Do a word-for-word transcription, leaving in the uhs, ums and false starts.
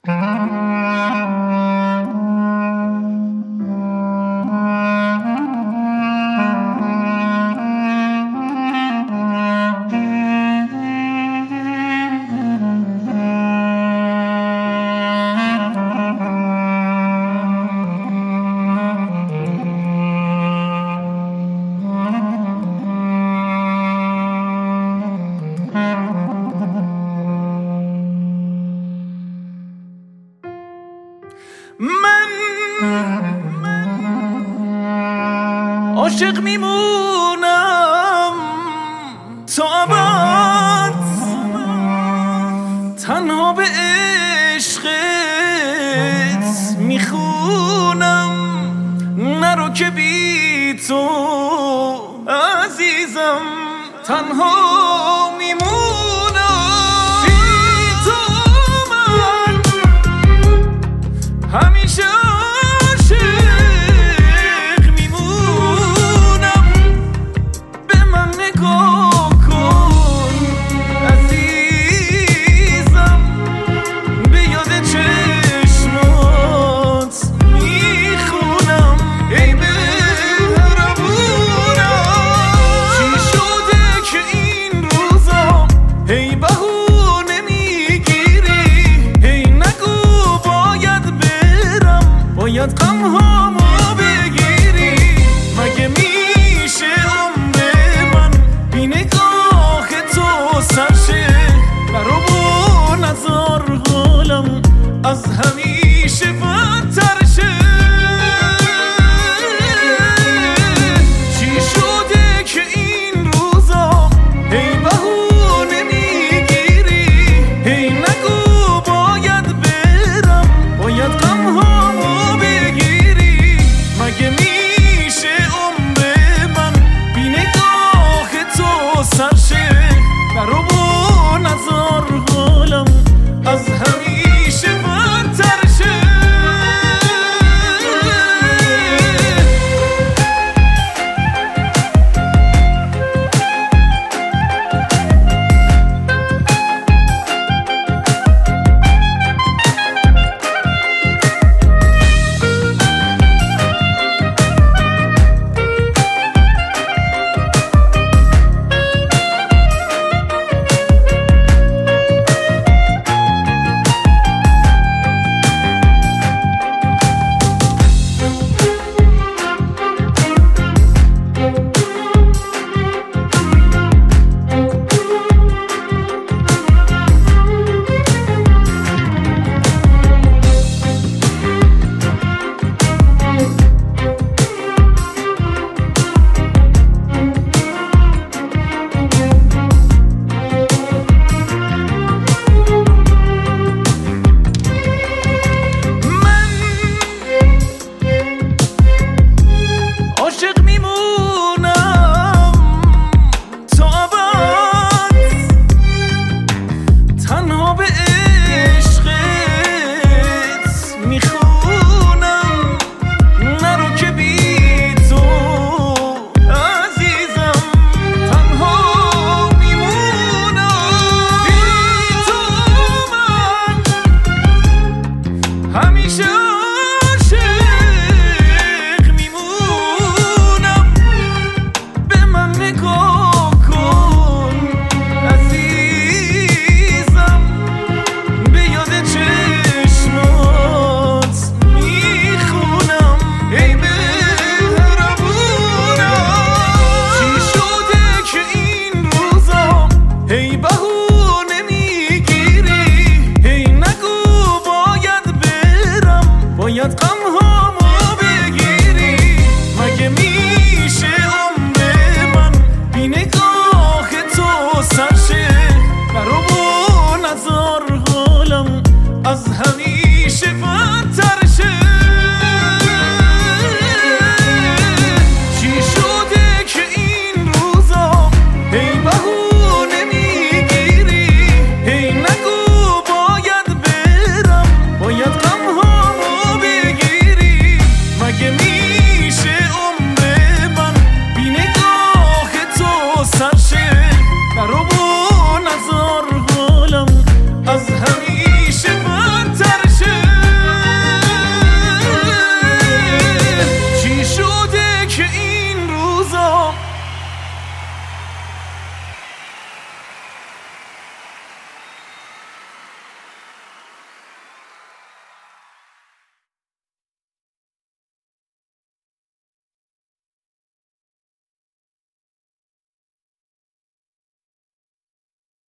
من عاشق میمونم تا ابد، تنها به عشقت میخونم، نرو که بی تو عزیزم تنها میمونم. همیشه عاشق میمونم، به من نگاه کن عزیزم، به یاد چشمات میخونم ای مهربونم. چی شده که این روزا هی بهونه میگیری، هی نگو باید غمهامو بگیری، مگه میشه عمر من بی نگاه تو سرشه؟ برو و نزار حالم از همیشه بدتر شه. چی شده که این روزا هی بهونه میگیری، هی نگو باید برم، باید غمهامو مگه میشه عمر من بی نگاه تو سرشه؟ برو و نزار حالم از همیشه بدتر شه. همیشه عاشق میمونم، به من نگاه کن عزیزم، به یاد چشمات میخونم ای مهربونم. چی شده که این روزا هی بهونه میگیری، هی نگو باید غمهامو بگیری، مگه میشه عمر من بی نگاه تو سرشه؟ برو و نزار حالم از همیشه بدتر شه. چی شده که این روزا هی بهونه میگیری، هی نگو باید برم، باید غمهامو مگه میشه عمر من بی نگاه تو سرشه؟ برو و نزار حالم از